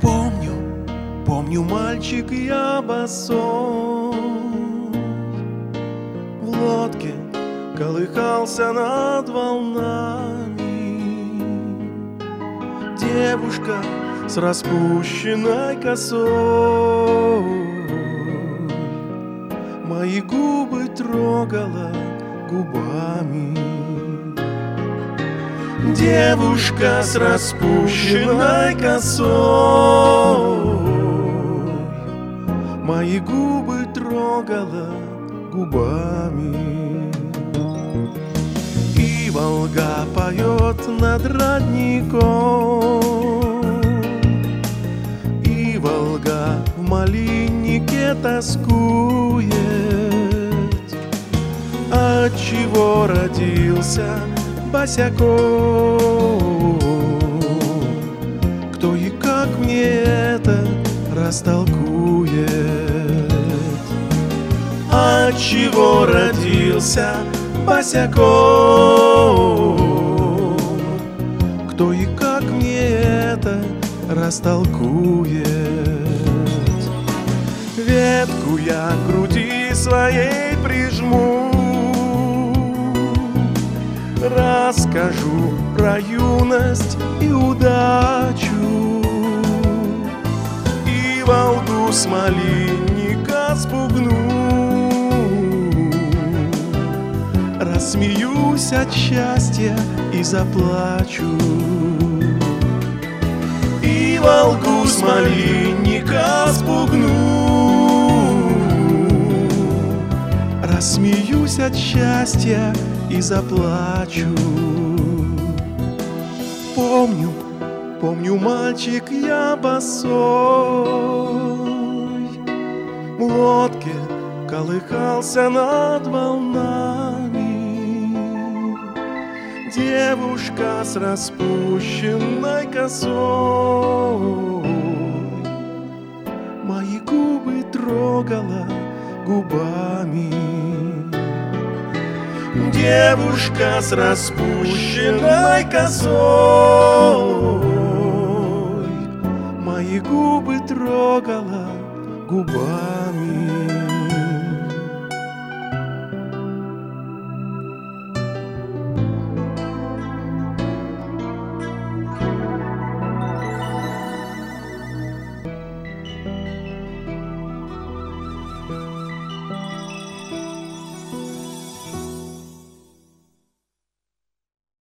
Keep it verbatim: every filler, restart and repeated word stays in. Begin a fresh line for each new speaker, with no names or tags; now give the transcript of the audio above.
Помню, помню, мальчик я босой, в лодке колыхался над волнами. Девушка с распущенной косой мои губы трогала губами. Девушка с распущенной косой мои губы трогала губами. И Волга поет над родником, и Волга в малиннике тоскует. Отчего родился босяком? Кто и как мне это растолкует? Отчего родился босяком? Кто и как мне это растолкует? Ветку я к груди своей прижму, расскажу про юность и удачу, и Волгу с малинника спугну. Рассмеюсь от счастья и заплачу, и Волгу с малинника спугну. Рассмеюсь от счастья и заплачу. Помню, помню, мальчик я босой, в лодке колыхался над волнами. Девушка с распущенной косой мои губы трогала губами. Девушка с распущенной косой мои губы трогала губами.